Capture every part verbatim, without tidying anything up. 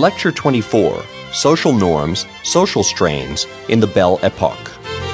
Lecture twenty-four, Social Norms, Social Strains in the Belle Epoque.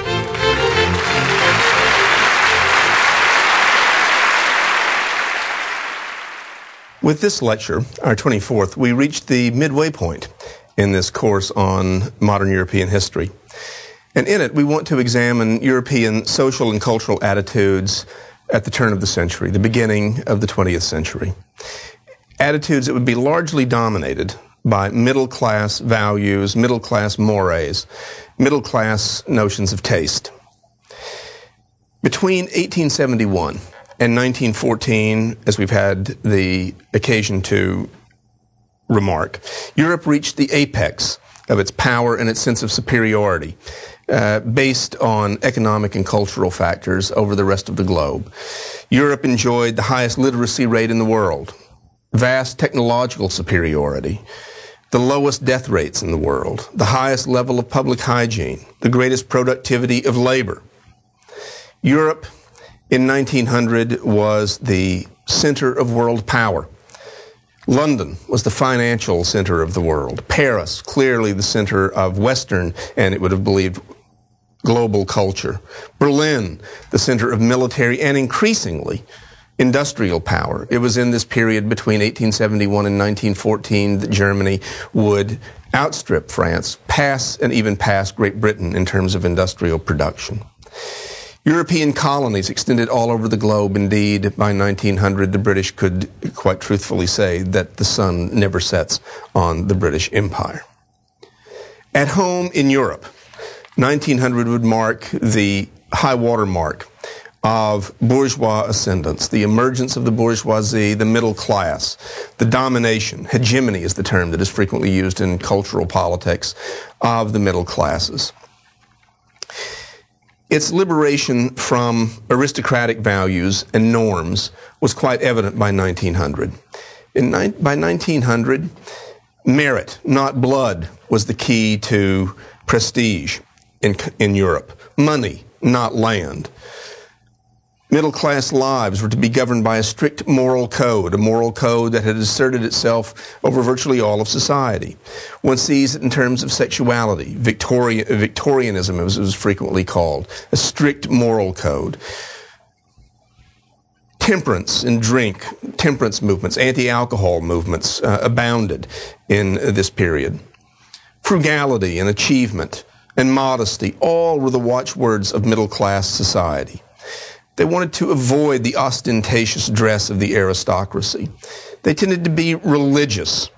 With this lecture, our twenty-fourth, we reached the midway point in this course on modern European history. And in it, we want to examine European social and cultural attitudes at the turn of the century, the beginning of the twentieth century. Attitudes that would be largely dominated by middle-class values, middle-class mores, middle-class notions of taste. Between eighteen seventy-one and nineteen fourteen, as we've had the occasion to remark, Europe reached the apex of its power and its sense of superiority, uh, based on economic and cultural factors over the rest of the globe. Europe enjoyed the highest literacy rate in the world, vast technological superiority, the lowest death rates in the world, the highest level of public hygiene, the greatest productivity of labor. Europe in nineteen hundred was the center of world power. London was the financial center of the world. Paris, clearly the center of Western, and it would have believed, global culture. Berlin, the center of military and increasingly industrial power. It was in this period between eighteen seventy-one and nineteen fourteen that Germany would outstrip France, pass and even pass Great Britain in terms of industrial production. European colonies extended all over the globe. Indeed, by nineteen hundred, the British could quite truthfully say that the sun never sets on the British Empire. At home in Europe, nineteen hundred would mark the high water mark of bourgeois ascendance, the emergence of the bourgeoisie, the middle class, the domination, hegemony is the term that is frequently used in cultural politics, of the middle classes. Its liberation from aristocratic values and norms was quite evident by nineteen hundred. In ni- by nineteen hundred, merit, not blood, was the key to prestige in, in Europe. Money, not land. Middle-class lives were to be governed by a strict moral code, a moral code that had asserted itself over virtually all of society. One sees it in terms of sexuality, Victorian, Victorianism, as it was frequently called, a strict moral code. Temperance and drink, temperance movements, anti-alcohol movements uh, abounded in this period. Frugality and achievement and modesty, all were the watchwords of middle-class society. They wanted to avoid the ostentatious dress of the aristocracy. They tended to be religious.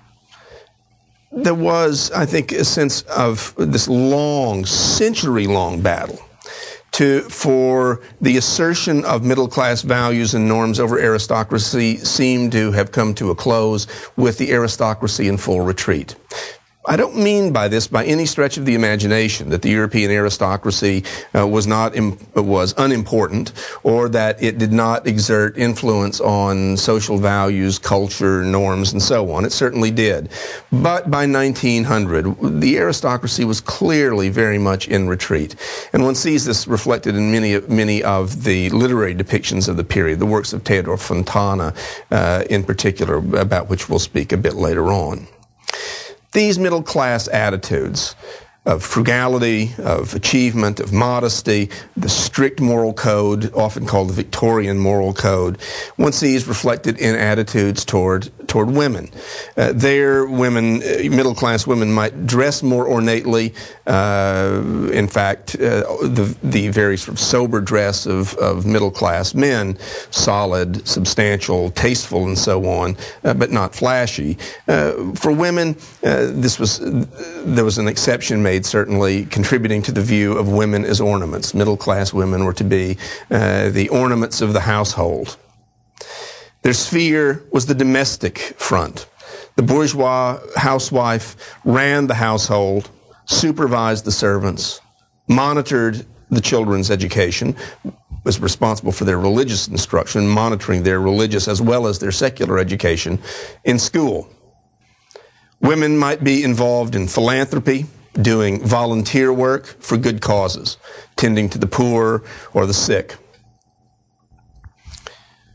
There was, I think, a sense of this long, century-long battle to, for the assertion of middle-class values and norms over aristocracy seemed to have come to a close with the aristocracy in full retreat. I don't mean by this, by any stretch of the imagination, that the European aristocracy uh, was not Im- was unimportant, or that it did not exert influence on social values, culture, norms, and so on. It certainly did. But by nineteen hundred, the aristocracy was clearly very much in retreat, and one sees this reflected in many many of the literary depictions of the period, the works of Theodor Fontana, uh, in particular, about which we'll speak a bit later on. These middle-class attitudes of frugality, of achievement, of modesty, the strict moral code, often called the Victorian moral code, one sees reflected in attitudes toward toward women. Uh, there, women, uh, middle-class women might dress more ornately. Uh, in fact, uh, the the very sort of sober dress of, of middle-class men, solid, substantial, tasteful, and so on, uh, but not flashy. Uh, for women, uh, this was there was an exception made, certainly contributing to the view of women as ornaments. Middle-class women were to be uh, the ornaments of the household. Their sphere was the domestic front. The bourgeois housewife ran the household, supervised the servants, monitored the children's education, was responsible for their religious instruction, monitoring their religious as well as their secular education in school. Women might be involved in philanthropy, doing volunteer work for good causes, tending to the poor or the sick.